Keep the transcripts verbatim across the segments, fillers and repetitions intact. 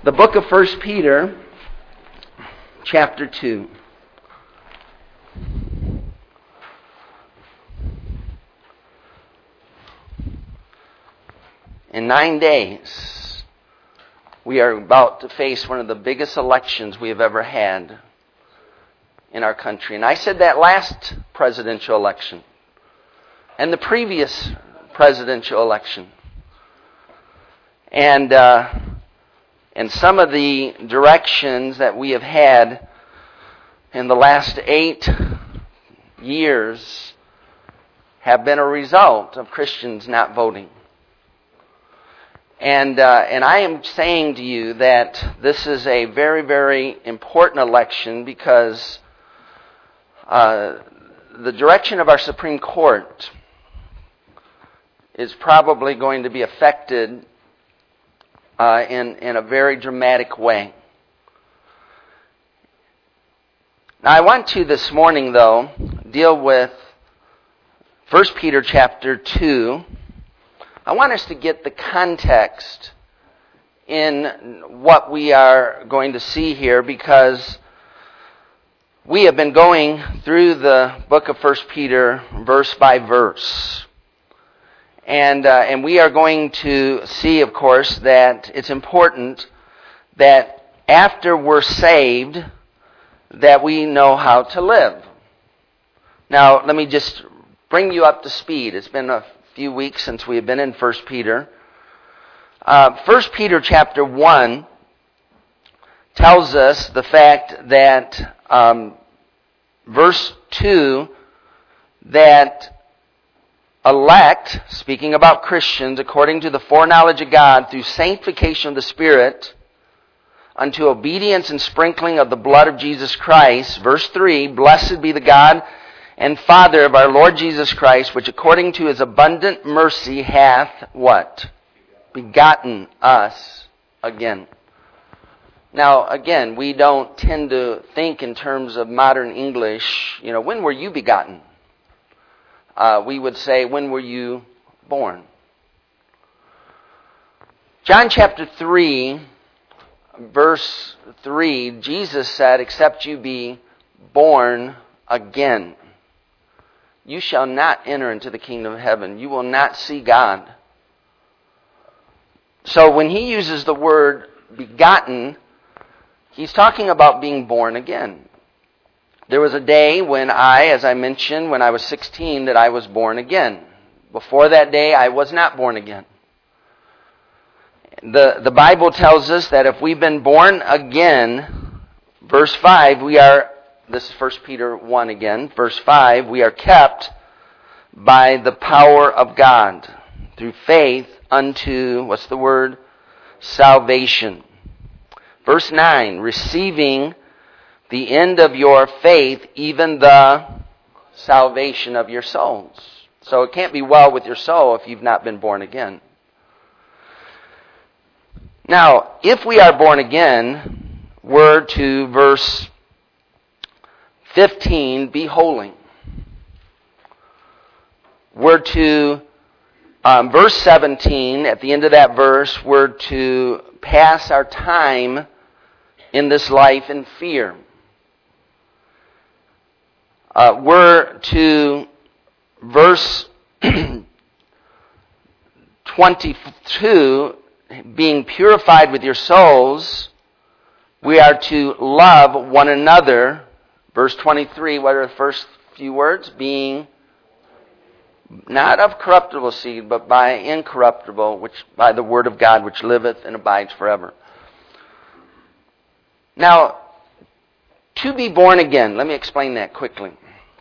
The book of First Peter, chapter two. In nine days, we are about to face one of the biggest elections we have ever had in our country. And I said that last presidential election and the previous presidential election. And uh, and some of the directions that we have had in the last eight years have been a result of Christians not voting. And uh, and I am saying to you that this is a very, very important election because uh, the direction of our Supreme Court is probably going to be affected uh, in, in a very dramatic way. Now I want to this morning, though, deal with First Peter chapter two. I want us to get the context in what we are going to see here because we have been going through the book of First Peter verse by verse. And uh, and we are going to see, of course, that it's important that after we're saved, that we know how to live. Now, let me just bring you up to speed. It's been a few weeks since we have been in First Peter. Uh, First Peter chapter one tells us the fact that um, verse two, that elect, speaking about Christians, according to the foreknowledge of God, through sanctification of the Spirit, unto obedience and sprinkling of the blood of Jesus Christ. Verse three, blessed be the God and Father of our Lord Jesus Christ, which according to His abundant mercy hath what? Begotten us again. Now, again, we don't tend to think in terms of modern English, you know, when were you begotten? Uh, we would say, when were you born? John chapter three, verse three, Jesus said, except you be born again, you shall not enter into the kingdom of heaven. You will not see God. So when he uses the word begotten, he's talking about being born again. There was a day when I, as I mentioned, when I was sixteen, that I was born again. Before that day, I was not born again. The, the Bible tells us that if we've been born again, verse five, we are, this is First Peter one again, verse five, we are kept by the power of God through faith unto, what's the word? Salvation. Verse nine, receiving the end of your faith, even the salvation of your souls. So it can't be well with your soul if you've not been born again. Now, if we are born again, we're to verse fifteen, be holy. We're to, um, verse seventeen, at the end of that verse, we're to pass our time in this life in fear. Uh, we're to verse twenty-two, being purified with your souls, we are to love one another. Verse twenty-three, what are the first few words? Being not of corruptible seed, but by incorruptible, which by the word of God, which liveth and abides forever. Now, to be born again, let me explain that quickly.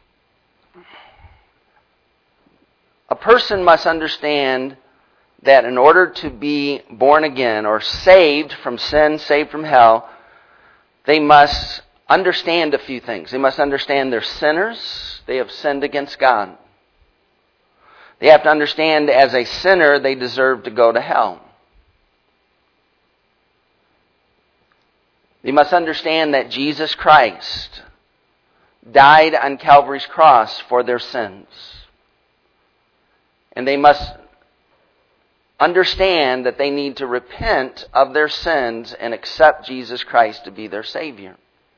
A person must understand that in order to be born again or saved from sin, saved from hell, they must understand a few things. They must understand they're sinners. They have sinned against God. They have to understand as a sinner they deserve to go to hell. They must understand that Jesus Christ died on Calvary's cross for their sins. And they must understand that they need to repent of their sins and accept Jesus Christ to be their Savior.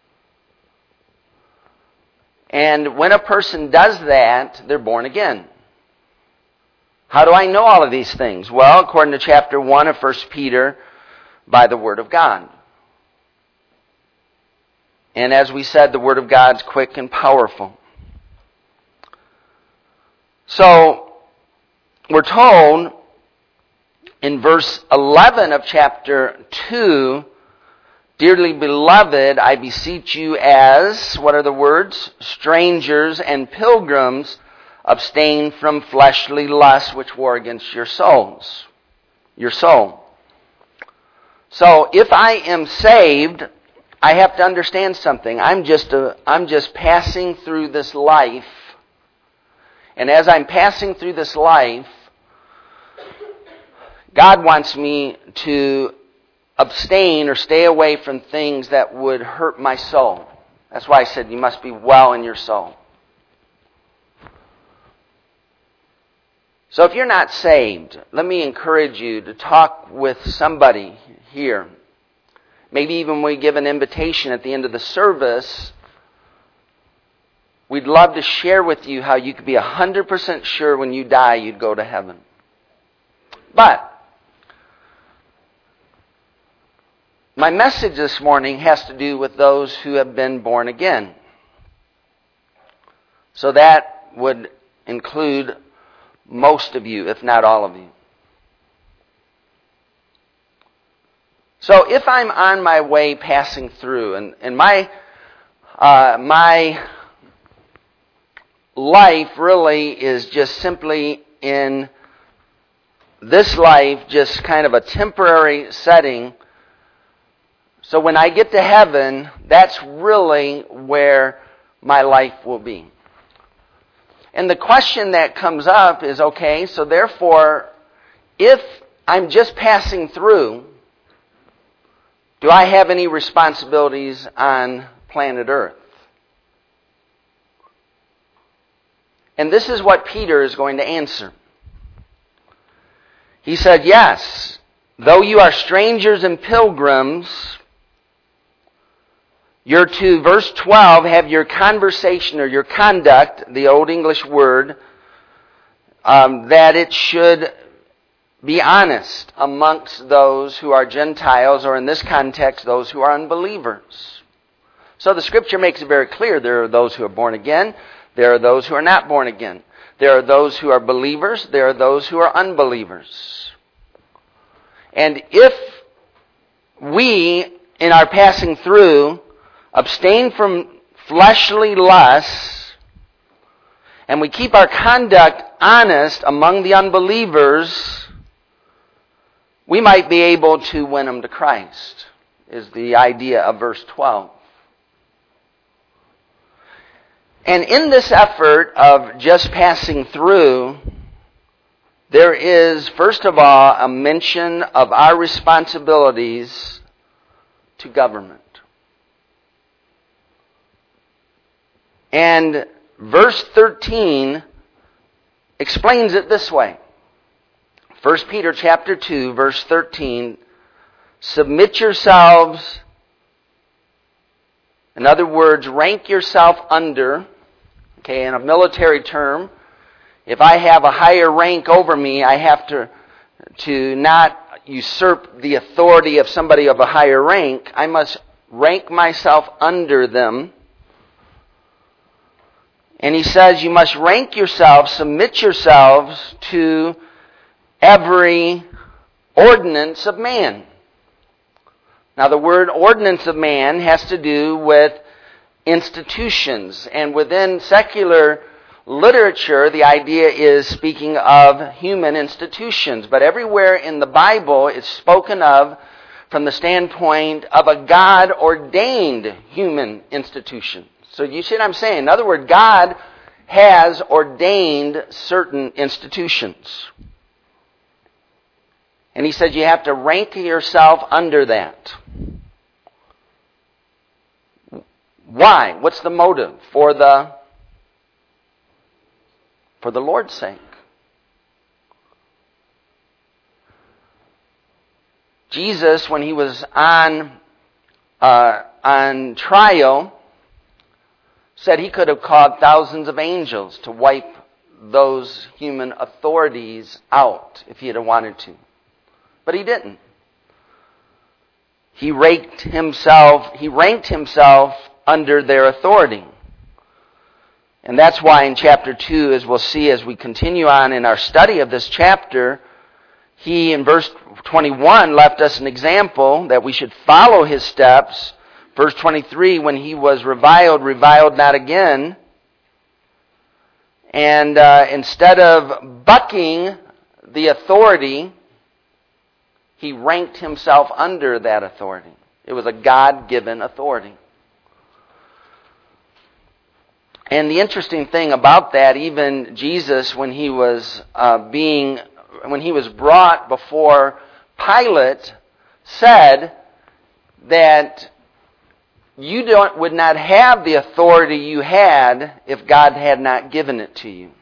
And when a person does that, they're born again. How do I know all of these things? Well, according to chapter one of First Peter, by the Word of God. And as we said, the Word of God's quick and powerful. So, we're told in verse eleven of chapter two, "Dearly beloved, I beseech you as," what are the words? "Strangers and pilgrims, abstain from fleshly lusts which war against your souls." Your soul. So, if I am saved, I have to understand something. I'm just a, I'm just passing through this life. And as I'm passing through this life, God wants me to abstain or stay away from things that would hurt my soul. That's why I said you must be well in your soul. So if you're not saved, let me encourage you to talk with somebody here. Maybe even when we give an invitation at the end of the service, we'd love to share with you how you could be one hundred percent sure when you die you'd go to heaven. But my message this morning has to do with those who have been born again. So that would include most of you, if not all of you. So if I'm on my way passing through, and, and my uh, my life really is just simply in this life, just kind of a temporary setting. So when I get to heaven, that's really where my life will be. And the question that comes up is, okay, so therefore, if I'm just passing through, do I have any responsibilities on planet Earth? And this is what Peter is going to answer. He said, yes, though you are strangers and pilgrims, you're to, verse twelve, have your conversation or your conduct, the Old English word, um, that it should be honest amongst those who are Gentiles, or in this context, those who are unbelievers. So the Scripture makes it very clear. There are those who are born again. There are those who are not born again. There are those who are believers. There are those who are unbelievers. And if we, in our passing through, abstain from fleshly lusts, and we keep our conduct honest among the unbelievers, we might be able to win them to Christ, is the idea of verse twelve. And in this effort of just passing through, there is, first of all, a mention of our responsibilities to government. And verse thirteen explains it this way. First Peter chapter two, verse thirteen, submit yourselves, in other words, rank yourself under, okay, in a military term, if I have a higher rank over me, I have to, to not usurp the authority of somebody of a higher rank. I must rank myself under them. And he says you must rank yourselves, submit yourselves to every ordinance of man. Now the word ordinance of man has to do with institutions. And within secular literature, the idea is speaking of human institutions. But everywhere in the Bible, it's spoken of from the standpoint of a God-ordained human institution. So you see what I'm saying? In other words, God has ordained certain institutions. And he said you have to rank yourself under that. Why? What's the motive? For the, for the Lord's sake. Jesus, when he was on uh, on trial, said he could have called thousands of angels to wipe those human authorities out if he had wanted to. But he didn't. He ranked himself, he ranked himself under their authority. And that's why in chapter two, as we'll see as we continue on in our study of this chapter, he, in verse twenty-one, left us an example that we should follow his steps. Verse twenty-three, when he was reviled, reviled not again. And uh, instead of bucking the authority, he ranked himself under that authority. It was a God-given authority. And the interesting thing about that, even Jesus, when he was uh, being, when he was brought before Pilate, said that you don't, would not have the authority you had if God had not given it to you.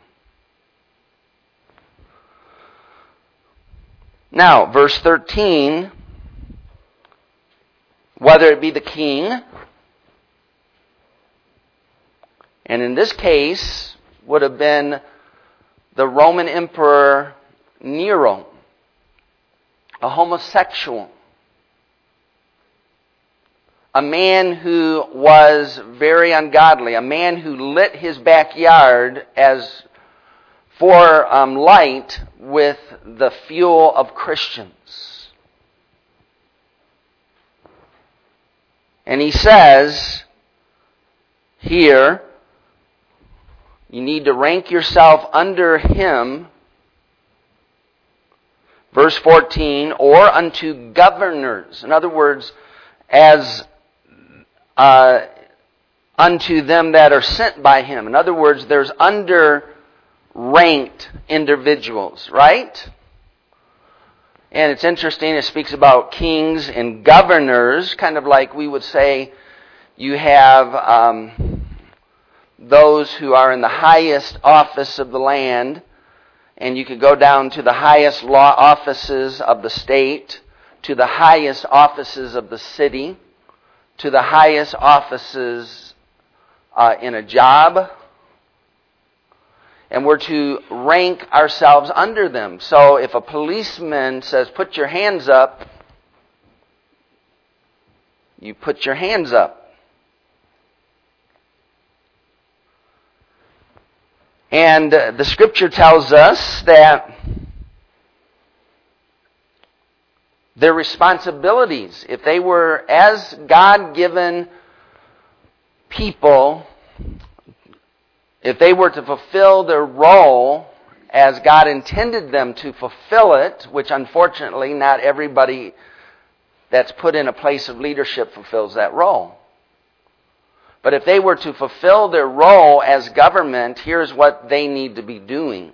Now, verse thirteen, whether it be the king, and in this case would have been the Roman Emperor Nero, a homosexual, a man who was very ungodly, a man who lit his backyard as for um, light with the fuel of Christians. And he says here, you need to rank yourself under him. Verse fourteen, or unto governors. In other words, as uh, unto them that are sent by him. In other words, there's under-ranked individuals, right? And it's interesting, it speaks about kings and governors, kind of like we would say you have um, those who are in the highest office of the land, and you could go down to the highest law offices of the state, to the highest offices of the city, to the highest offices uh, in a job, and we're to rank ourselves under them. So if a policeman says, put your hands up, you put your hands up. And uh, the scripture tells us that their responsibilities, if they were as God-given people, if they were to fulfill their role as God intended them to fulfill it, which unfortunately not everybody that's put in a place of leadership fulfills that role. But if they were to fulfill their role as government, here's what they need to be doing.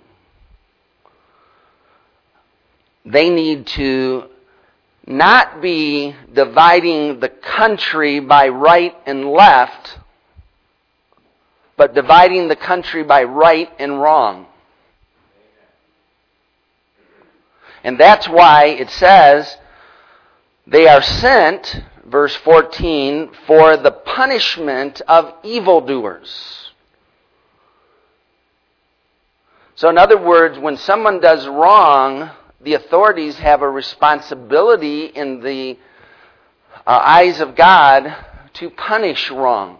They need to not be dividing the country by right and left, but dividing the country by right and wrong. And that's why it says they are sent, verse fourteen, for the punishment of evildoers. So in other words, when someone does wrong, the authorities have a responsibility in the uh, eyes of God to punish wrong.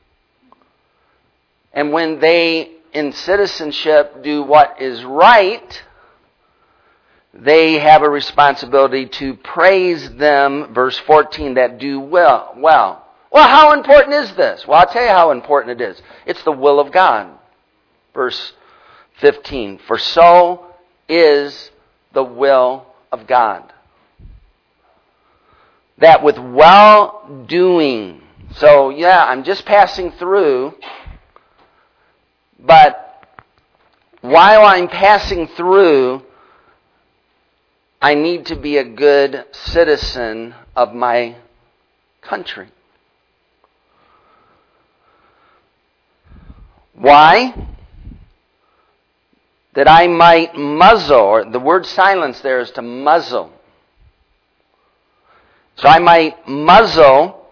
And when they, in citizenship, do what is right, they have a responsibility to praise them, verse fourteen, that do well. Well, well, how important is this? Well, I'll tell you how important it is. It's the will of God. Verse fifteen, for so is the will of God. That with well-doing, so yeah, I'm just passing through, but while I'm passing through, I need to be a good citizen of my country. Why? That I might muzzle, or the word silence there is to muzzle. So I might muzzle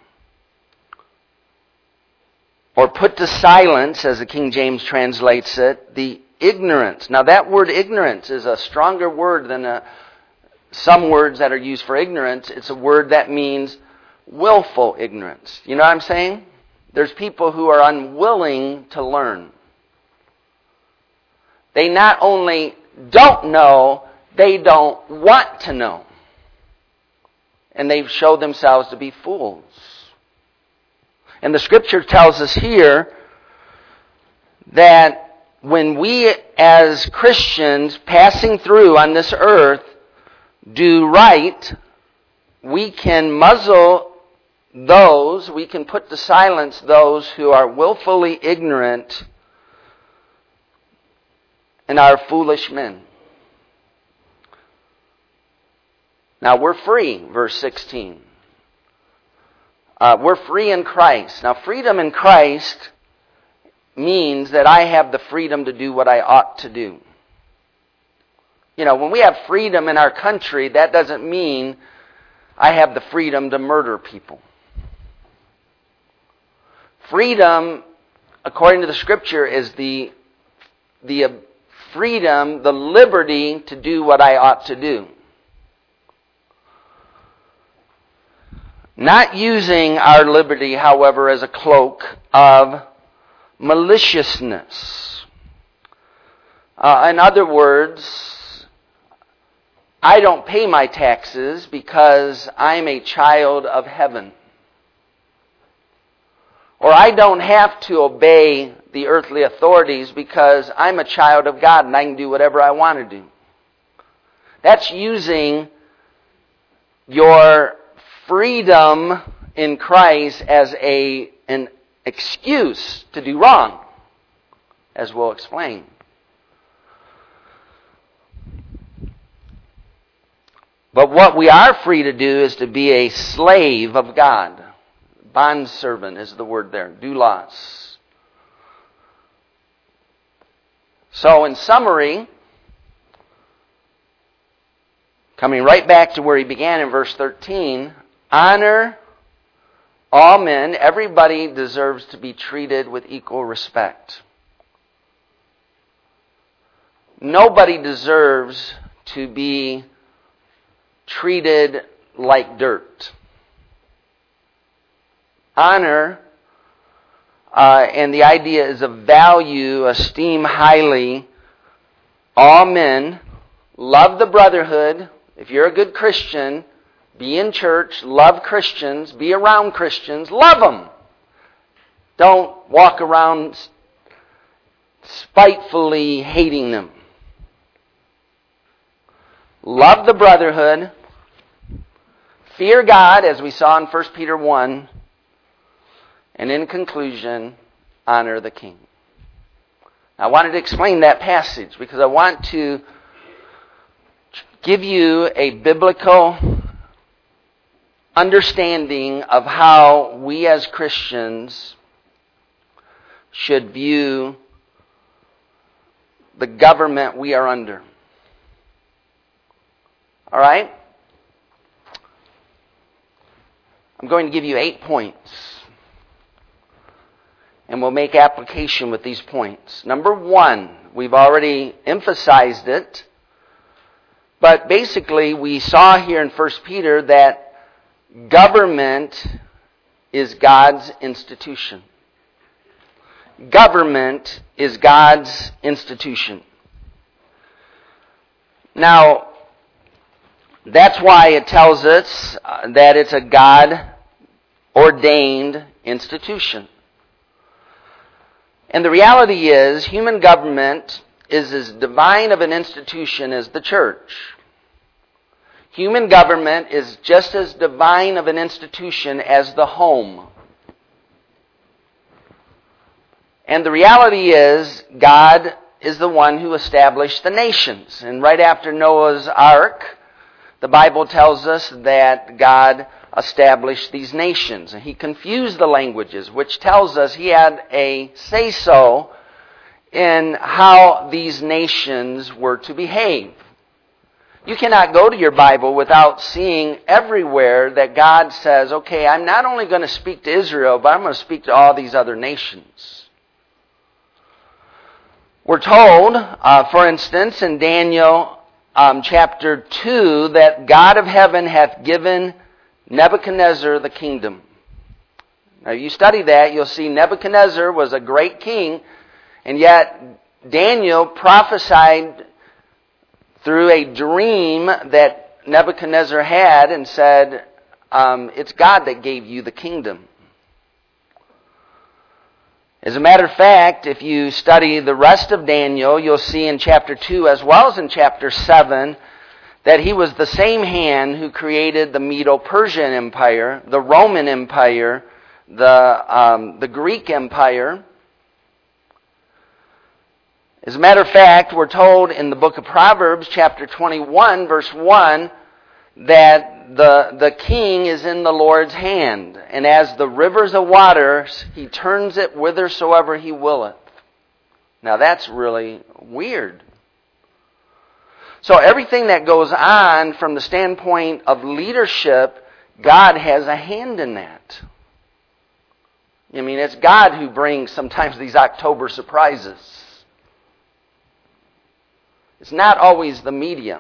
or put to silence, as the King James translates it, the ignorance. Now that word ignorance is a stronger word than a, some words that are used for ignorance. It's a word that means willful ignorance. You know what I'm saying? There's people who are unwilling to learn. They not only don't know, they don't want to know. And they've showed themselves to be fools. And the Scripture tells us here that when we as Christians passing through on this earth do right, we can muzzle those, we can put to silence those who are willfully ignorant and are foolish men. Now we're free, verse sixteen. Uh, we're free in Christ. Now freedom in Christ means that I have the freedom to do what I ought to do. You know, when we have freedom in our country, that doesn't mean I have the freedom to murder people. Freedom, according to the Scripture, is the, the freedom, the liberty to do what I ought to do. Not using our liberty, however, as a cloak of maliciousness. Uh, in other words, I don't pay my taxes because I'm a child of heaven. Or I don't have to obey the earthly authorities because I'm a child of God and I can do whatever I want to do. That's using your freedom in Christ as a an excuse to do wrong, as we'll explain. But what we are free to do is to be a slave of God. Bondservant is the word there, doulos. So in summary, coming right back to where he began in verse thirteen, honor all men. Everybody deserves to be treated with equal respect. Nobody deserves to be treated like dirt. Honor, uh, and the idea is of value, esteem highly all men. Love the brotherhood. If you're a good Christian, be in church, love Christians, be around Christians, love them. Don't walk around spitefully hating them. Love the brotherhood. Fear God, as we saw in First Peter one. And in conclusion, honor the king. I wanted to explain that passage because I want to give you a biblical understanding of how we as Christians should view the government we are under. All right? I'm going to give you eight points. And we'll make application with these points. Number one, we've already emphasized it. But basically, we saw here in First Peter that government is God's institution. Government is God's institution. Now, that's why it tells us that it's a God-ordained institution. And the reality is, human government is as divine of an institution as the church. Human government is just as divine of an institution as the home. And the reality is, God is the one who established the nations. And right after Noah's Ark, the Bible tells us that God established these nations. And He confused the languages, which tells us He had a say-so in how these nations were to behave. You cannot go to your Bible without seeing everywhere that God says, okay, I'm not only going to speak to Israel, but I'm going to speak to all these other nations. We're told, uh, for instance, in Daniel um, chapter two, that God of heaven hath given Nebuchadnezzar the kingdom. Now, if you study that, you'll see Nebuchadnezzar was a great king, and yet Daniel prophesied through a dream that Nebuchadnezzar had and said, um, it's God that gave you the kingdom. As a matter of fact, if you study the rest of Daniel, you'll see in chapter two as well as in chapter seven that he was the same hand who created the Medo-Persian Empire, the Roman Empire, the um, the Greek Empire. As a matter of fact, we're told in the book of Proverbs, chapter twenty-one, verse one, that the, the king is in the Lord's hand, and as the rivers of waters, he turns it whithersoever he willeth. Now that's really weird. So everything that goes on from the standpoint of leadership, God has a hand in that. I mean, it's God who brings sometimes these October surprises. It's not always the media.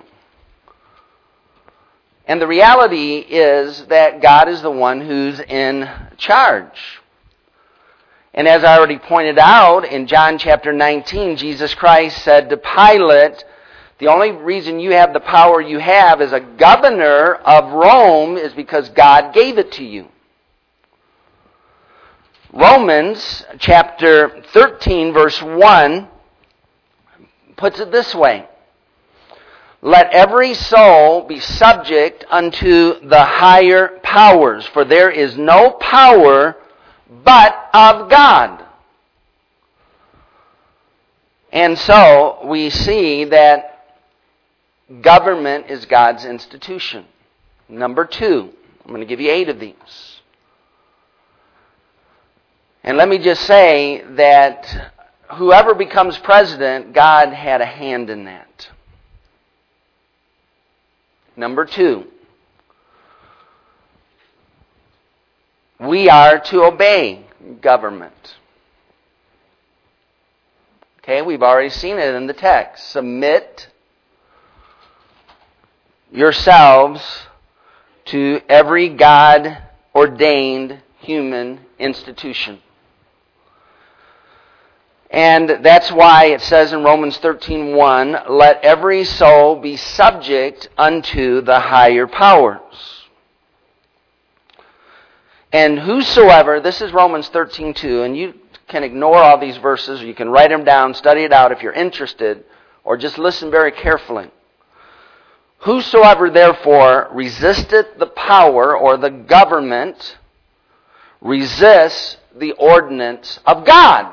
And the reality is that God is the one who's in charge. And as I already pointed out, in John chapter nineteen, Jesus Christ said to Pilate, the only reason you have the power you have as a governor of Rome is because God gave it to you. Romans chapter thirteen, verse one, puts it this way. Let every soul be subject unto the higher powers, for there is no power but of God. And so we see that government is God's institution. Number two, I'm going to give you eight of these. And let me just say that whoever becomes president, God had a hand in that. Number two, we are to obey government. Okay, we've already seen it in the text. Submit yourselves to every God-ordained human institution. And that's why it says in Romans thirteen one, let every soul be subject unto the higher powers. And whosoever, this is Romans thirteen two, and you can ignore all these verses, or you can write them down, study it out if you're interested, or just listen very carefully. Whosoever therefore resisteth the power or the government resists the ordinance of God.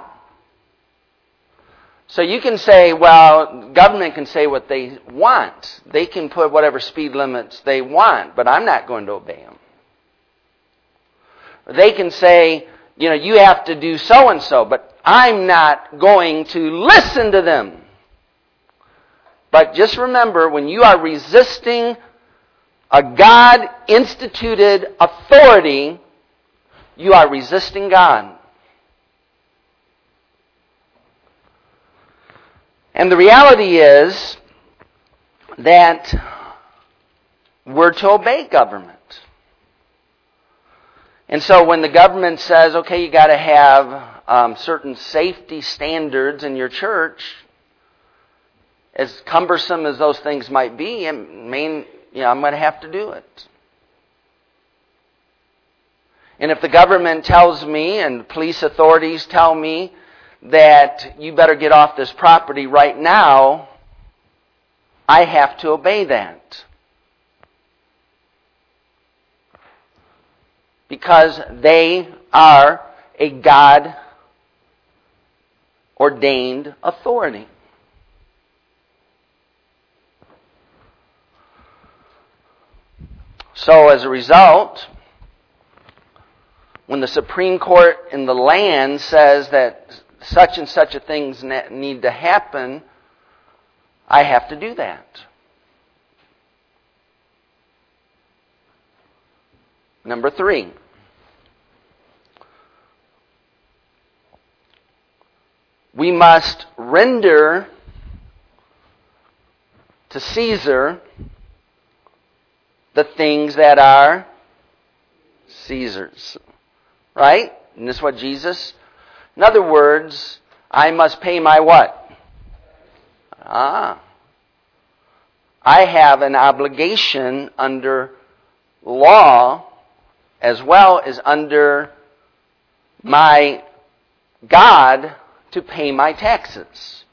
So you can say, well, government can say what they want. They can put whatever speed limits they want, but I'm not going to obey them. They can say, you know, you have to do so-and-so, but I'm not going to listen to them. But just remember, when you are resisting a God-instituted authority, you are resisting God. And the reality is that we're to obey government. And so when the government says, okay, you got to have um, certain safety standards in your church, as cumbersome as those things might be, I mean, you know, I'm going to have to do it. And if the government tells me and police authorities tell me that you better get off this property right now, I have to obey that. Because they are a God-ordained authority. So as a result, when the Supreme Court in the land says that such and such a things need to happen, I have to do that. Number three. We must render to Caesar the things that are Caesar's. Right? And this is what Jesus... In other words, I must pay my what? Ah. I have an obligation under law as well as under my God to pay my taxes.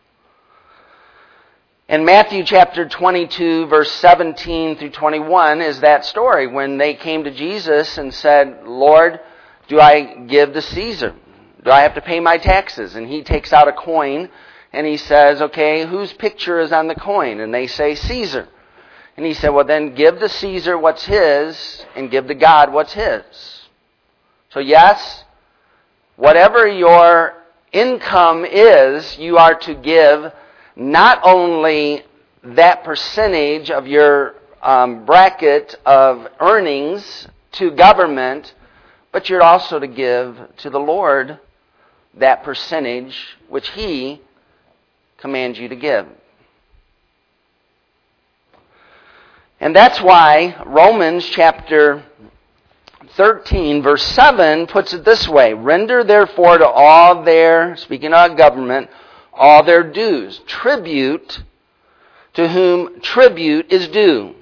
In Matthew chapter twenty-two, verse seventeen through twenty-one is that story when they came to Jesus and said, Lord, do I give to Caesar? Do I have to pay my taxes? And he takes out a coin and he says, okay, whose picture is on the coin? And they say, Caesar. And he said, well then give to Caesar what's his and give to God what's his. So yes, whatever your income is, you are to give not only that percentage of your um, bracket of earnings to government, but you're also to give to the Lord that percentage which He commands you to give. And that's why Romans chapter thirteen, verse seven puts it this way. Render therefore to all their, speaking of government, all their dues. Tribute to whom tribute is due.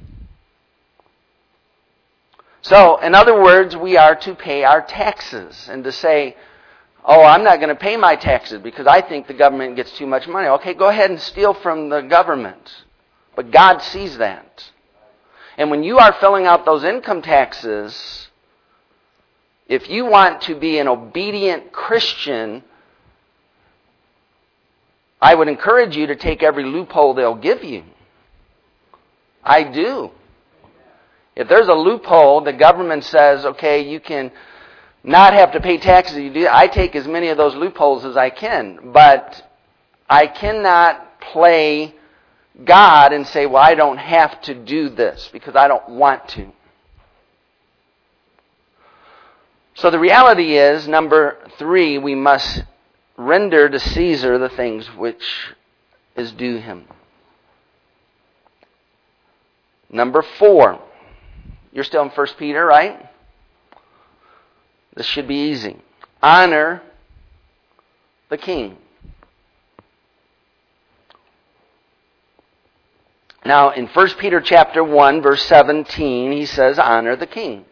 So, in other words, we are to pay our taxes. And to say, oh, I'm not going to pay my taxes because I think the government gets too much money. Okay, go ahead and steal from the government. But God sees that. And when you are filling out those income taxes, if you want to be an obedient Christian, I would encourage you to take every loophole they'll give you. I do. If there's a loophole, the government says, okay, you can not have to pay taxes. You do. I take as many of those loopholes as I can. But I cannot play God and say, well, I don't have to do this because I don't want to. So the reality is, number three, we must render to Caesar the things which is due him. Number four. You're still in First Peter, right? This should be easy. Honor the king. Now, in First Peter chapter one, verse seventeen, he says, honor the king.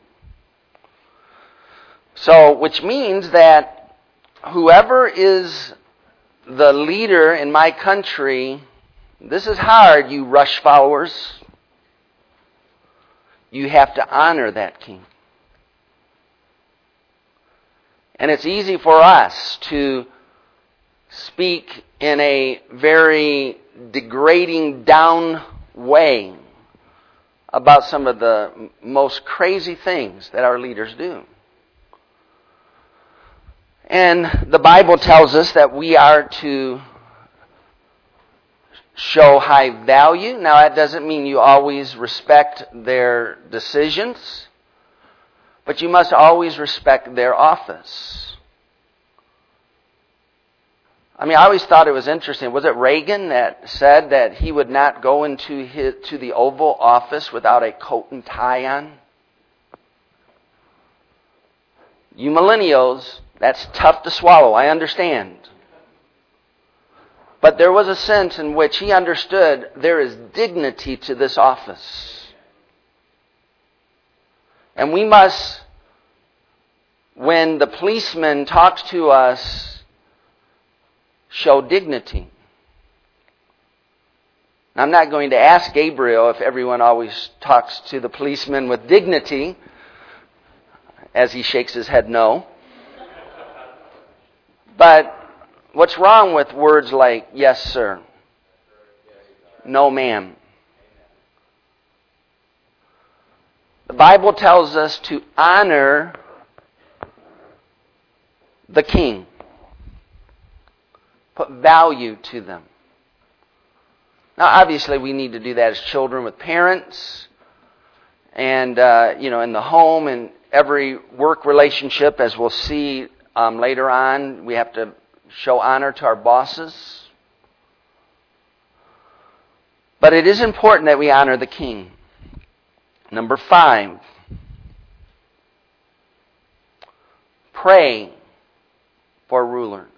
So, which means that whoever is the leader in my country, this is hard, you Rush followers. You have to honor that king. And it's easy for us to speak in a very degrading down way about some of the most crazy things that our leaders do. And the Bible tells us that we are to show high value. Now, that doesn't mean you always respect their decisions, but you must always respect their office. I mean, I always thought it was interesting. Was it Reagan that said that he would not go into his, to the Oval Office without a coat and tie on? You millennials, that's tough to swallow, I understand. But there was a sense in which he understood there is dignity to this office. And we must, when the policeman talks to us, show dignity. I'm not going to ask Gabriel if everyone always talks to the policeman with dignity, as he shakes his head no. But what's wrong with words like, yes, sir? No, ma'am. The Bible tells us to honor the king. Put value to them. Now, obviously, we need to do that as children with parents. and uh, you know, in the home and every work relationship, as we'll see um, later on, we have to show honor to our bosses. But it is important that we honor the king. Number five, pray for rulers.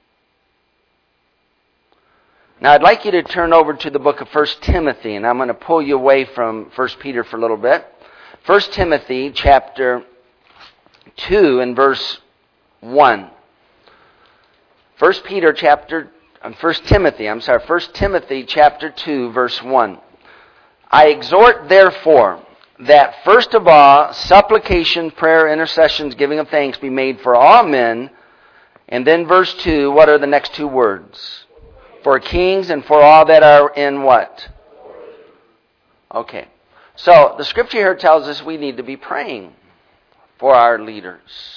Now, I'd like you to turn over to the book of First Timothy, and I'm going to pull you away from First Peter for a little bit. First Timothy chapter two and verse one. First Peter chapter, First Timothy, I'm sorry, First Timothy chapter two, verse one. I exhort, therefore, that first of all, supplication, prayer, intercessions, giving of thanks be made for all men. And then verse two, what are the next two words? For kings and for all that are in what? Okay. So the scripture here tells us we need to be praying for our leaders.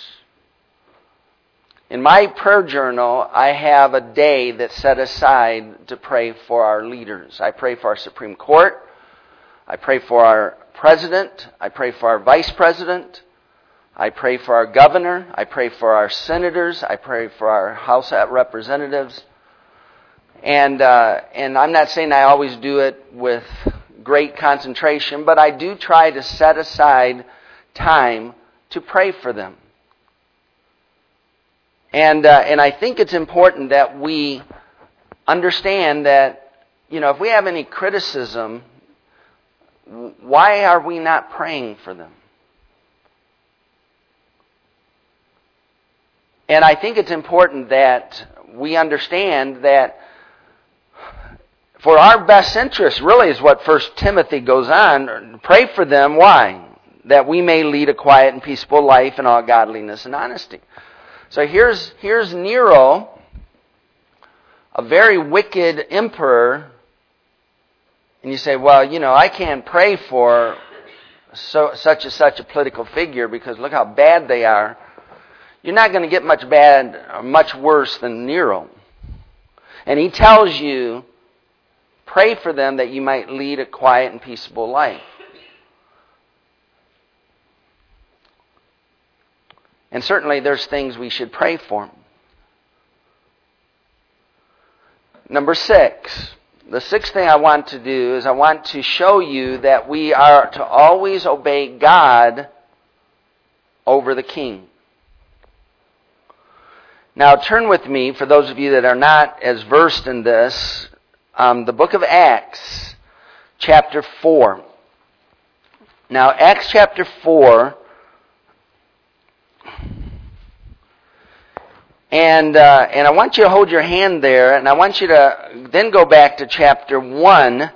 In my prayer journal, I have a day that's set aside to pray for our leaders. I pray for our Supreme Court. I pray for our president. I pray for our vice president. I pray for our governor. I pray for our senators. I pray for our House of Representatives. And uh, and I'm not saying I always do it with great concentration, but I do try to set aside time to pray for them. And uh, and I think it's important that we understand that, you know, if we have any criticism, why are we not praying for them? And I think it's important that we understand that for our best interest, really, is what First Timothy goes on. Pray for them. Why? That we may lead a quiet and peaceable life in all godliness and honesty. So here's here's Nero, a very wicked emperor, and you say, well, you know, I can't pray for so such and such a political figure because look how bad they are. You're not going to get much bad, or much worse than Nero. And he tells you, pray for them that you might lead a quiet and peaceable life. And certainly there's things we should pray for. Number six. The sixth thing I want to do is I want to show you that we are to always obey God over the king. Now turn with me, for those of you that are not as versed in this, um, the book of Acts, chapter four. Now Acts chapter four, and uh, and I want you to hold your hand there, and I want you to then go back to chapter one,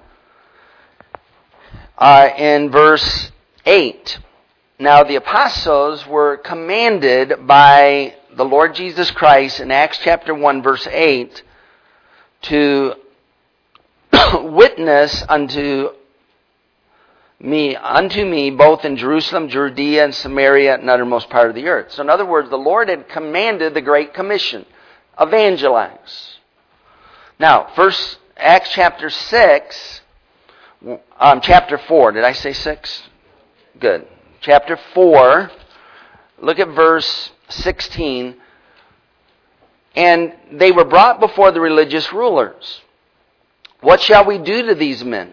uh, in verse eight. Now the apostles were commanded by the Lord Jesus Christ in Acts chapter one, verse eight, to witness unto me, unto me, both in Jerusalem, Judea, and Samaria, and uttermost part of the earth. So in other words, the Lord had commanded the Great Commission, evangelize. Now, first Acts chapter six, um, chapter four. Did I say six? Good. Chapter four. Look at verse sixteen. And they were brought before the religious rulers. What shall we do to these men?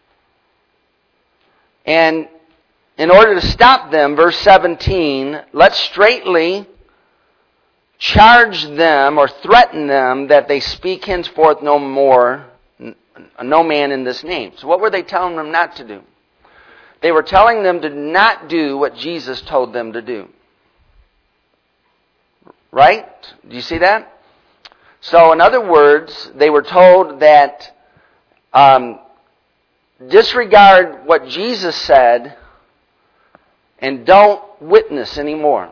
And in order to stop them, verse seventeen, let's straightly charge them or threaten them that they speak henceforth no more, no man in this name. So what were they telling them not to do? They were telling them to not do what Jesus told them to do. Right? Do you see that? So in other words, they were told that um, disregard what Jesus said and don't witness anymore.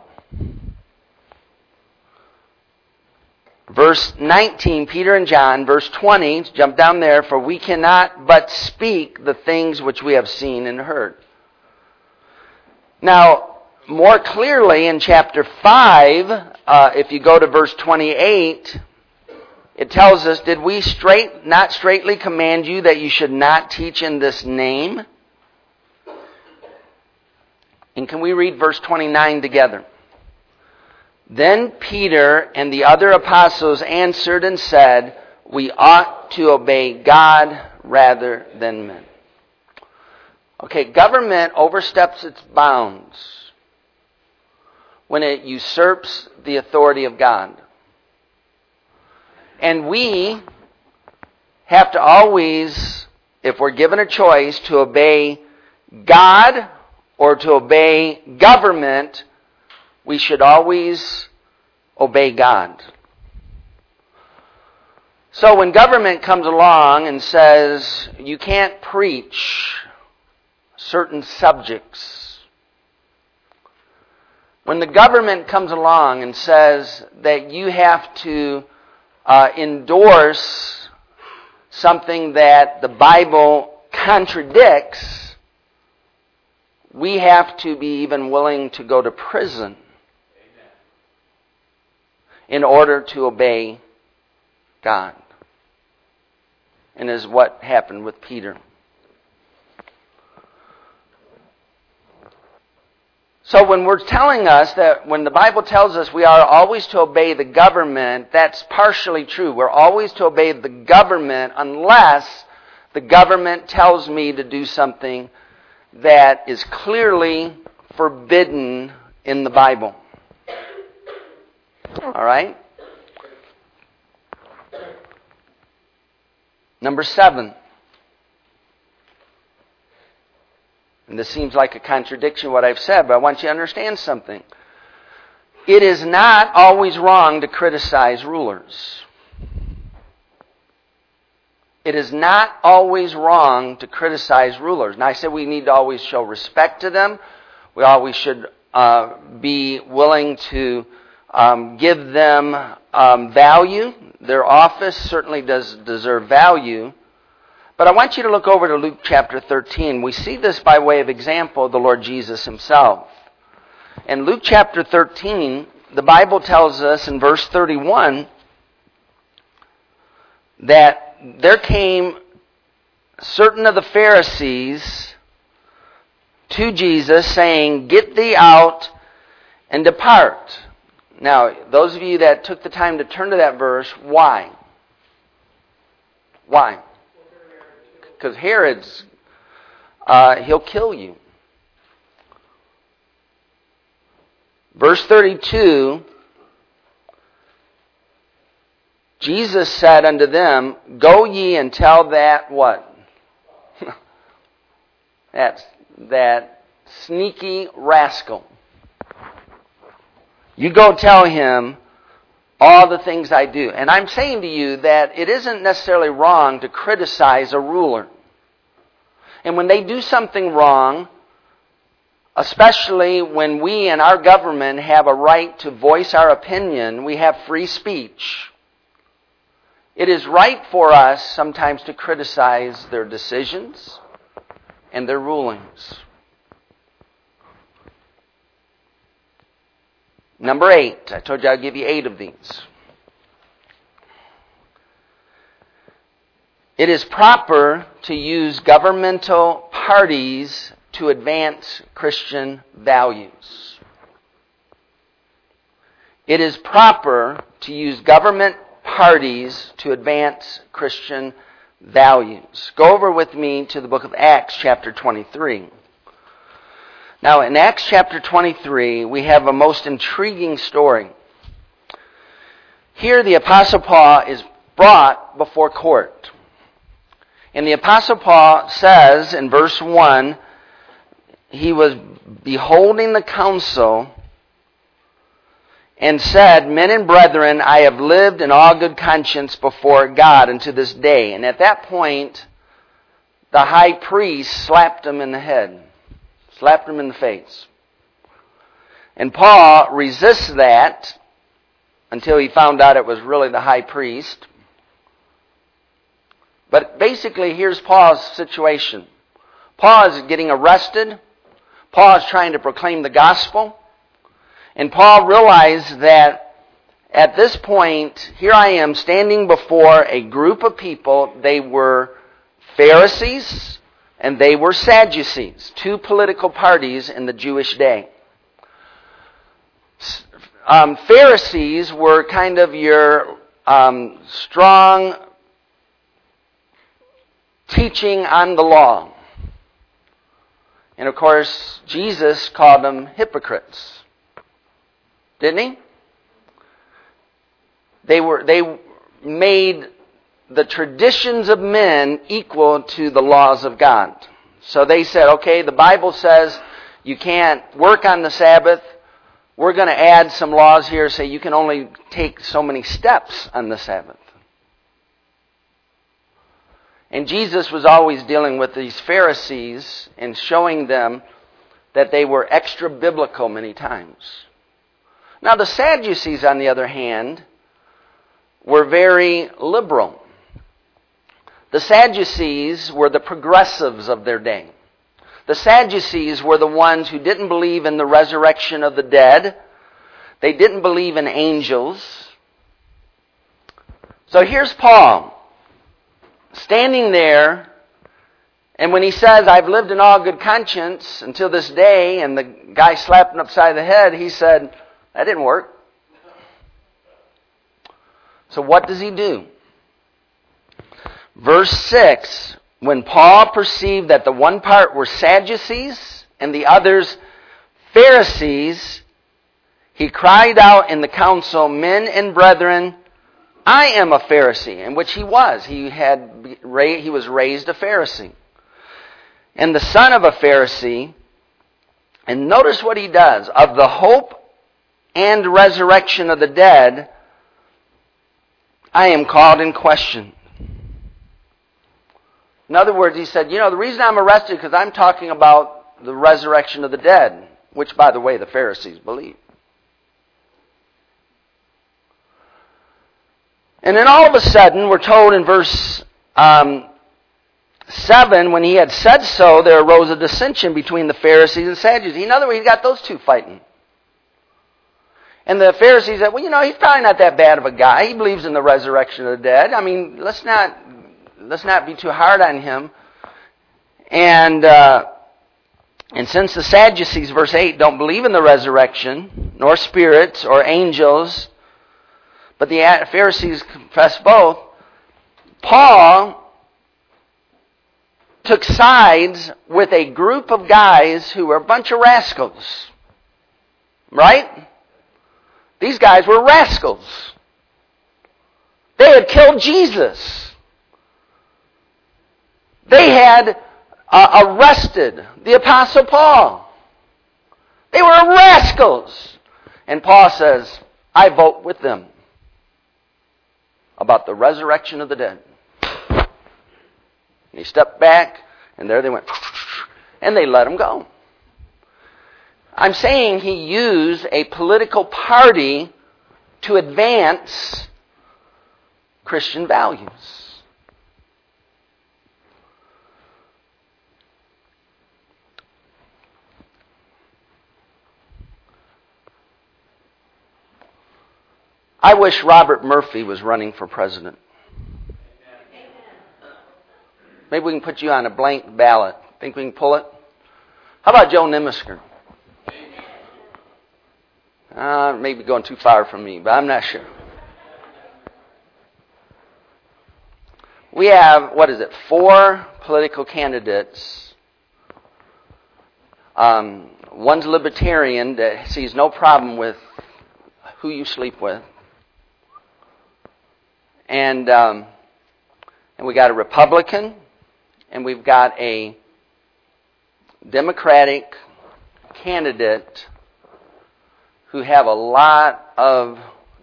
Verse nineteen, Peter and John, verse twenty, jump down there, for we cannot but speak the things which we have seen and heard. Now, more clearly in chapter five, uh, if you go to verse twenty-eight, it tells us, did we straight not straightly command you that you should not teach in this name? And can we read verse twenty-nine together? Then Peter and the other apostles answered and said, we ought to obey God rather than men. Okay, government oversteps its bounds when it usurps the authority of God. And we have to always, if we're given a choice to obey God or to obey government, we should always obey God. So when government comes along and says you can't preach certain subjects, when the government comes along and says that you have to uh, endorse something that the Bible contradicts, we have to be even willing to go to prison in order to obey God. And is what happened with Peter. So when we're telling us that when the Bible tells us we are always to obey the government, that's partially true. We're always to obey the government unless the government tells me to do something that is clearly forbidden in the Bible. All right? Number seven. And this seems like a contradiction what I've said, but I want you to understand something. It is not always wrong to criticize rulers. It is not always wrong to criticize rulers. Now I said we need to always show respect to them. We always should uh, be willing to um, give them um, value. Their office certainly does deserve value. But I want you to look over to Luke chapter thirteen. We see this by way of example of the Lord Jesus himself. In Luke chapter thirteen, the Bible tells us in verse thirty-one that there came certain of the Pharisees to Jesus saying, "Get thee out and depart." Now, those of you that took the time to turn to that verse, why? Why? Because Herod's, uh, he'll kill you. Verse thirty-two, Jesus said unto them, "Go ye and tell that," what? That's that sneaky rascal. You go tell him all the things I do. And I'm saying to you that it isn't necessarily wrong to criticize a ruler. And when they do something wrong, especially when we and our government have a right to voice our opinion, we have free speech. It is right for us sometimes to criticize their decisions and their rulings. Number eight. I told you I'd give you eight of these. It is proper to use governmental parties to advance Christian values. It is proper to use government parties to advance Christian values. Go over with me to the book of Acts chapter twenty-three. Now, in Acts chapter twenty-three, we have a most intriguing story. Here, the Apostle Paul is brought before court. And the Apostle Paul says in verse one, he was beholding the council and said, "Men and brethren, I have lived in all good conscience before God unto this day." And at that point, the high priest slapped him in the head. Slapped him in the face. And Paul resists that until he found out it was really the high priest. But basically, here's Paul's situation. Paul is getting arrested. Paul is trying to proclaim the gospel. And Paul realized that at this point, here I am standing before a group of people. They were Pharisees. and they were Sadducees, two political parties in the Jewish day. Um, Pharisees were kind of your um, strong teaching on the law. And of course, Jesus called them hypocrites. Didn't he? They were they made the traditions of men equal to the laws of God. So they said, okay, the Bible says you can't work on the Sabbath. We're going to add some laws here, say you can only take so many steps on the Sabbath. And Jesus was always dealing with these Pharisees and showing them that they were extra biblical many times. Now the Sadducees, on the other hand, were very liberal. The Sadducees were the progressives of their day. The Sadducees were the ones who didn't believe in the resurrection of the dead. They didn't believe in angels. So here's Paul, standing there, and when he says, I've lived in all good conscience until this day, and the guy slapped him upside the head, he said, that didn't work. So what does he do? Verse six, when Paul perceived that the one part were Sadducees and the others Pharisees, he cried out in the council, men and brethren, I am a Pharisee, in which he was. He had he was raised a Pharisee. And the son of a Pharisee, and notice what he does, of the hope and resurrection of the dead, I am called in question. In other words, he said, you know, the reason I'm arrested is because I'm talking about the resurrection of the dead, which, by the way, the Pharisees believe. And then all of a sudden, we're told in verse um, seven, when he had said so, there arose a dissension between the Pharisees and Sadducees. In other words, he got those two fighting. And the Pharisees said, well, you know, he's probably not that bad of a guy. He believes in the resurrection of the dead. I mean, let's not let's not be too hard on him. And uh, and since the Sadducees, verse eight, don't believe in the resurrection, nor spirits or angels, but the Pharisees confess both, Paul took sides with a group of guys who were a bunch of rascals. Right? These guys were rascals. They had killed Jesus. They had uh, arrested the Apostle Paul. They were rascals. And Paul says, I vote with them about the resurrection of the dead. And he stepped back, and there they went. And they let him go. I'm saying he used a political party to advance Christian values. I wish Robert Murphy was running for president. Maybe we can put you on a blank ballot. Think we can pull it? How about Joe Namasker? Uh, maybe going too far from me, but I'm not sure. We have, what is it, four political candidates. Um, one's libertarian that sees no problem with who you sleep with. And um, and we got a Republican, and we've got a Democratic candidate who have a lot of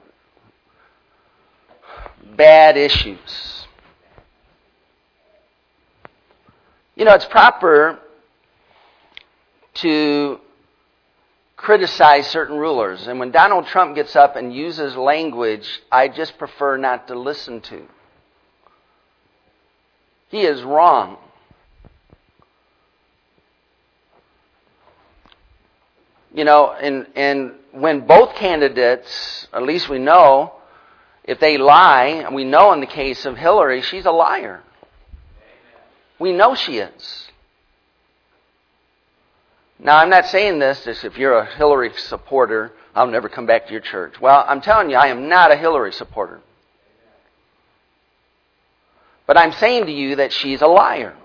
bad issues. You know, it's proper to criticize certain rulers. And when Donald Trump gets up and uses language I just prefer not to listen to, he is wrong. You know, and, and when both candidates, at least we know, if they lie, and we know in the case of Hillary, she's a liar. We know she is. Now, I'm not saying this as if you're a Hillary supporter, I'll never come back to your church. Well, I'm telling you, I am not a Hillary supporter. But I'm saying to you that she's a liar.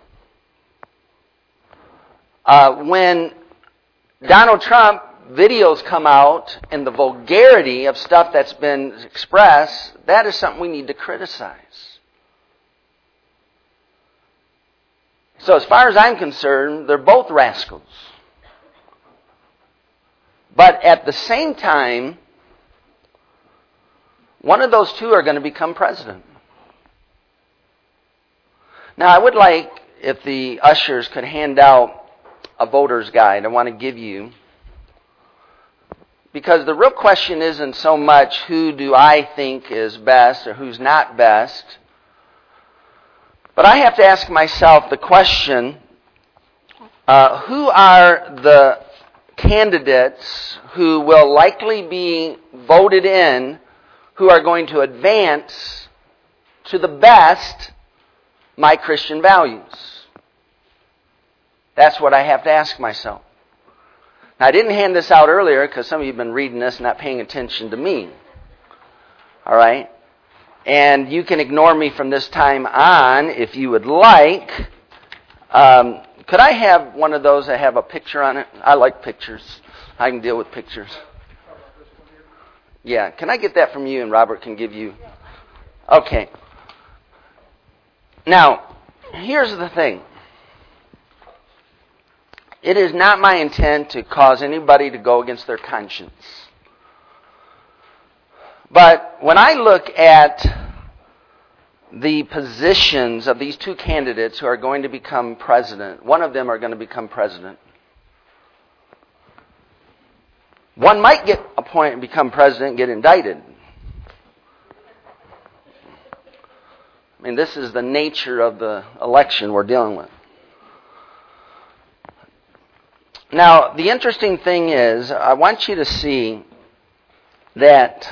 Uh, when Donald Trump videos come out and the vulgarity of stuff that's been expressed, that is something we need to criticize. So as far as I'm concerned, they're both rascals. But at the same time, one of those two are going to become president. Now, I would like if the ushers could hand out a voter's guide. I want to give you. Because the real question isn't so much who do I think is best or who's not best. But I have to ask myself the question, uh, who are the candidates who will likely be voted in who are going to advance to the best my Christian values? That's what I have to ask myself. Now, I didn't hand this out earlier because some of you have been reading this and not paying attention to me. All right? And you can ignore me from this time on if you would like. Um, could I have one of those that have a picture on it? I like pictures. I can deal with pictures. Yeah. Can I get that from you and Robert can give you? Okay. Now, here's the thing. It is not my intent to cause anybody to go against their conscience. But when I look at the positions of these two candidates who are going to become president, one of them are going to become president. One might get appointed, become president, and get indicted. I mean, this is the nature of the election we're dealing with. Now, the interesting thing is, I want you to see that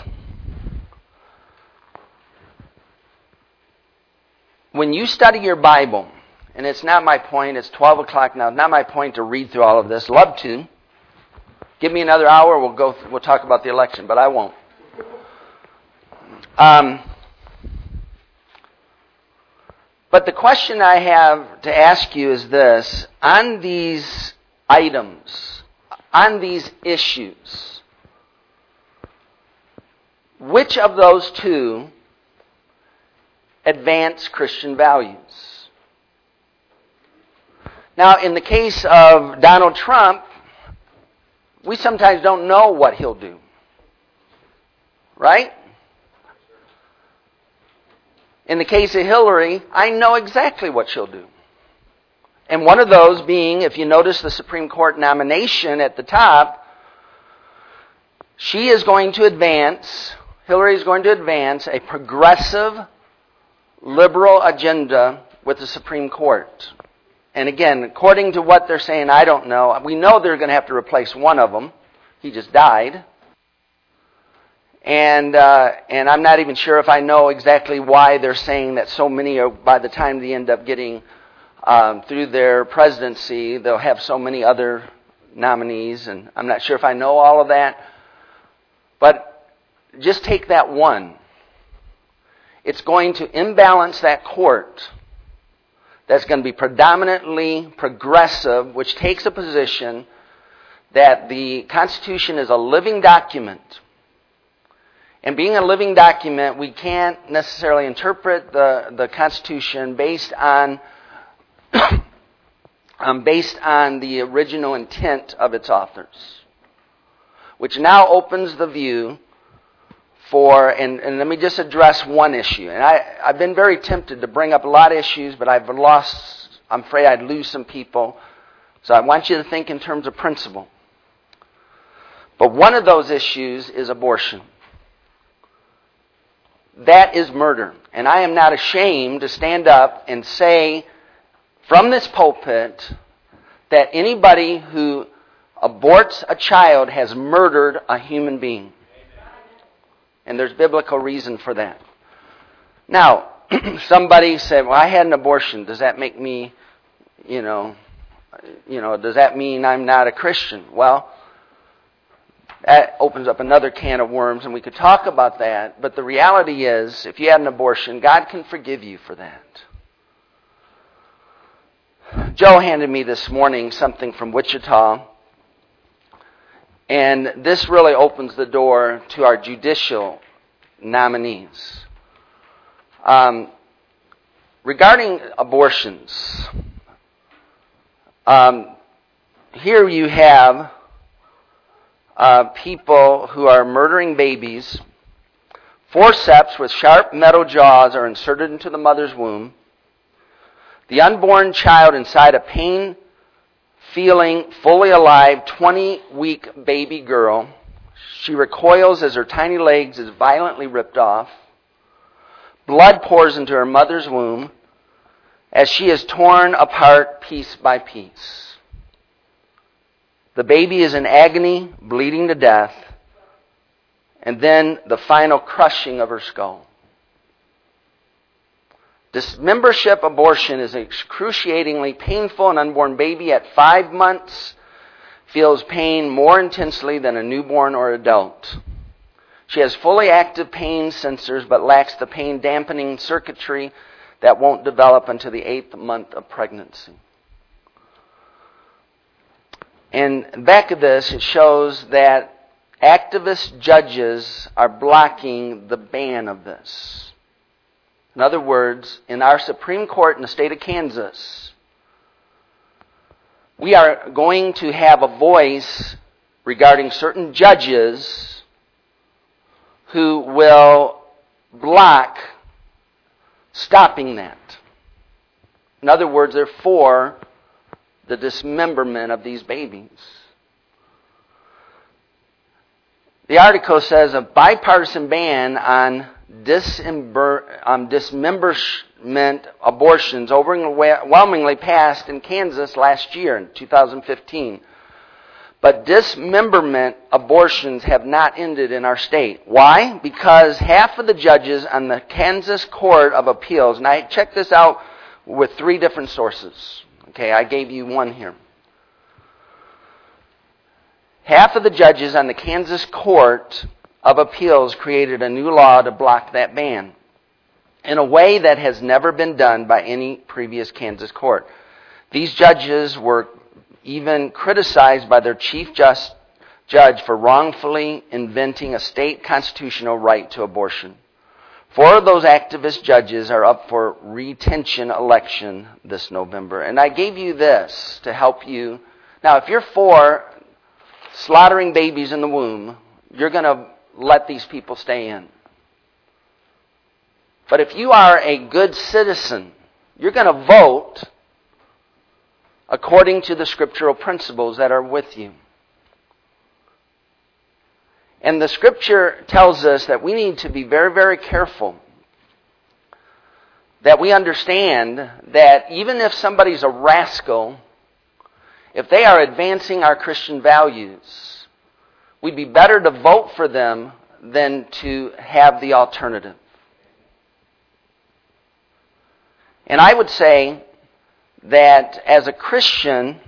when you study your Bible, and it's not my point, it's twelve o'clock now, it's not my point to read through all of this. Love to. Give me another hour, we'll go. We'll talk about the election, but I won't. Um, but the question I have to ask you is this. On these items, on these issues, which of those two advance Christian values? Now, in the case of Donald Trump, we sometimes don't know what he'll do. Right? In the case of Hillary, I know exactly what she'll do. And one of those being, if you notice the Supreme Court nomination at the top, she is going to advance, Hillary is going to advance a progressive, liberal agenda with the Supreme Court. And again, according to what they're saying, I don't know. We know they're going to have to replace one of them. He just died. And uh, and I'm not even sure if I know exactly why they're saying that so many are, by the time they end up getting um, through their presidency, they'll have so many other nominees. And I'm not sure if I know all of that. But just take that one. It's going to imbalance that court that's going to be predominantly progressive, which takes a position that the Constitution is a living document. And being a living document, we can't necessarily interpret the, the Constitution based on um, based on the original intent of its authors. Which now opens the view for, and, and let me just address one issue. And I, I've been very tempted to bring up a lot of issues, but I've lost, I'm afraid I'd lose some people. So I want you to think in terms of principle. But one of those issues is abortion. That is murder. And I am not ashamed to stand up and say from this pulpit that anybody who aborts a child has murdered a human being. And there's biblical reason for that. Now, somebody said, well, I had an abortion. Does that make me, you know, You know, does that mean I'm not a Christian? Well, that opens up another can of worms, and we could talk about that. But the reality is, if you had an abortion, God can forgive you for that. Joe handed me this morning something from Wichita, and this really opens the door to our judicial nominees. Um, regarding abortions, um, here you have uh, people who are murdering babies. Forceps with sharp metal jaws are inserted into the mother's womb. The unborn child inside a pain-feeling, fully alive, twenty-week baby girl. She recoils as her tiny legs is violently ripped off. Blood pours into her mother's womb as she is torn apart piece by piece. The baby is in agony, bleeding to death, and then the final crushing of her skull. Dismembership abortion is excruciatingly painful. An unborn baby at five months feels pain more intensely than a newborn or adult. She has fully active pain sensors but lacks the pain dampening circuitry that won't develop until the eighth month of pregnancy. And back of this, it shows that activist judges are blocking the ban of this. In other words, in our Supreme Court in the state of Kansas, we are going to have a voice regarding certain judges who will block stopping that. In other words, they're for the dismemberment of these babies. The article says a bipartisan ban on Dismember, um, dismemberment abortions overwhelmingly passed in Kansas last year in two thousand fifteen. But dismemberment abortions have not ended in our state. Why? Because half of the judges on the Kansas Court of Appeals, and I checked this out with three different sources. Okay, I gave you one here. Half of the judges on the Kansas Court of Appeals created a new law to block that ban in a way that has never been done by any previous Kansas court. These judges were even criticized by their chief just, judge for wrongfully inventing a state constitutional right to abortion. Four of those activist judges are up for retention election this November. And I gave you this to help you. Now, if you're for slaughtering babies in the womb, you're going to let these people stay in. But if you are a good citizen, you're going to vote according to the scriptural principles that are with you. And the scripture tells us that we need to be very, very careful. That we understand that even if somebody's a rascal, if they are advancing our Christian values, we'd be better to vote for them than to have the alternative. And I would say that as a Christian,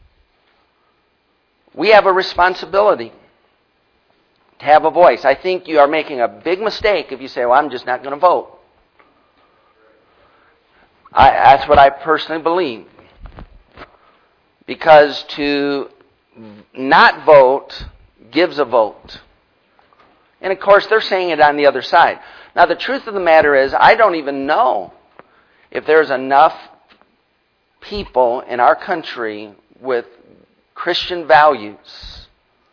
we have a responsibility to have a voice. I think you are making a big mistake if you say, well, I'm just not going to vote. I, that's what I personally believe. Because to not vote gives a vote. And of course, they're saying it on the other side. Now, the truth of the matter is, I don't even know if there's enough people in our country with Christian values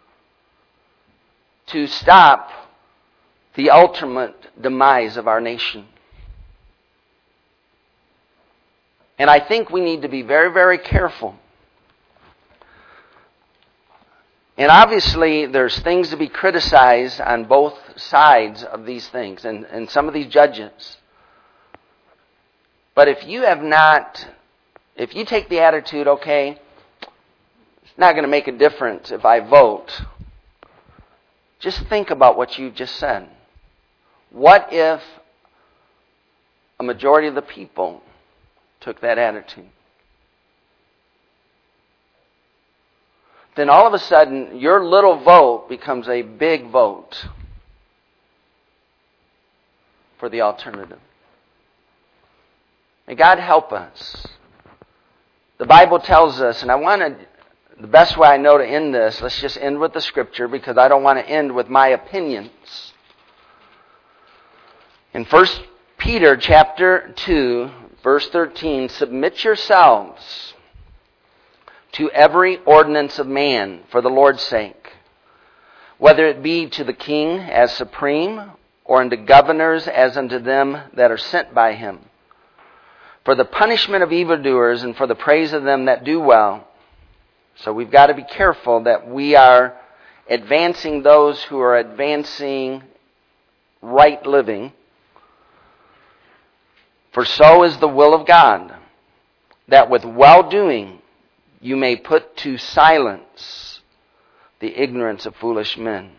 to stop the ultimate demise of our nation. And I think we need to be very, very careful. And obviously, there's things to be criticized on both sides of these things, and, and some of these judges. But if you have not, if you take the attitude, okay, it's not going to make a difference if I vote, just think about what you just said. What if a majority of the people took that attitude? then all of a sudden your little vote becomes a big vote for the alternative. May God help us. The Bible tells us, and I want to, the best way I know to end this, let's just end with the Scripture because I don't want to end with my opinions. In First Peter chapter two, verse thirteen, submit yourselves to every ordinance of man for the Lord's sake, whether it be to the king as supreme, or unto governors as unto them that are sent by him, for the punishment of evildoers and for the praise of them that do well. So we've got to be careful that we are advancing those who are advancing right living. For so is the will of God, that with well-doing you may put to silence the ignorance of foolish men.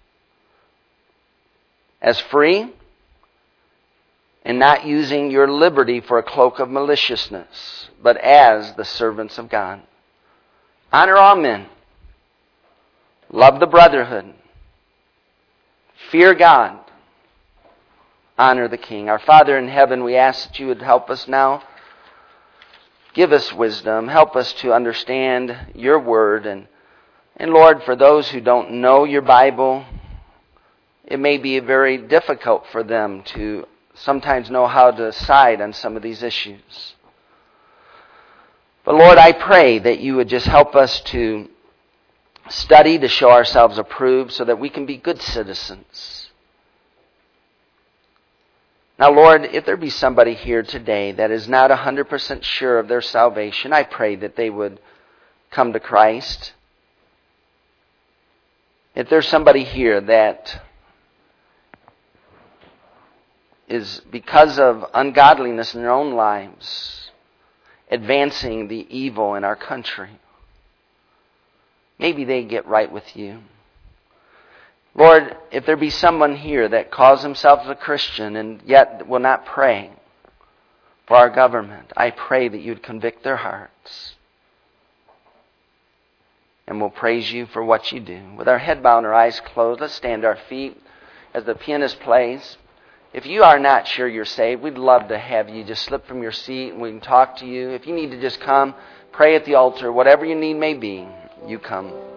As free, and not using your liberty for a cloak of maliciousness, but as the servants of God. Honor all men. Love the brotherhood. Fear God. Honor the King. Our Father in heaven, we ask that you would help us now. Give us wisdom. Help us to understand your word. And, and Lord, for those who don't know your Bible, it may be very difficult for them to sometimes know how to decide on some of these issues. But Lord, I pray that you would just help us to study to show ourselves approved so that we can be good citizens. Now, Lord, if there be somebody here today that is not one hundred percent sure of their salvation, I pray that they would come to Christ. If there's somebody here that is, because of ungodliness in their own lives, advancing the evil in our country, maybe they get right with you. Lord, if there be someone here that calls themselves a Christian and yet will not pray for our government, I pray that you'd convict their hearts. And we'll praise you for what you do. With our head bowed and our eyes closed, let's stand to our feet as the pianist plays. If you are not sure you're saved, we'd love to have you just slip from your seat and we can talk to you. If you need to just come, pray at the altar, whatever your need may be, you come.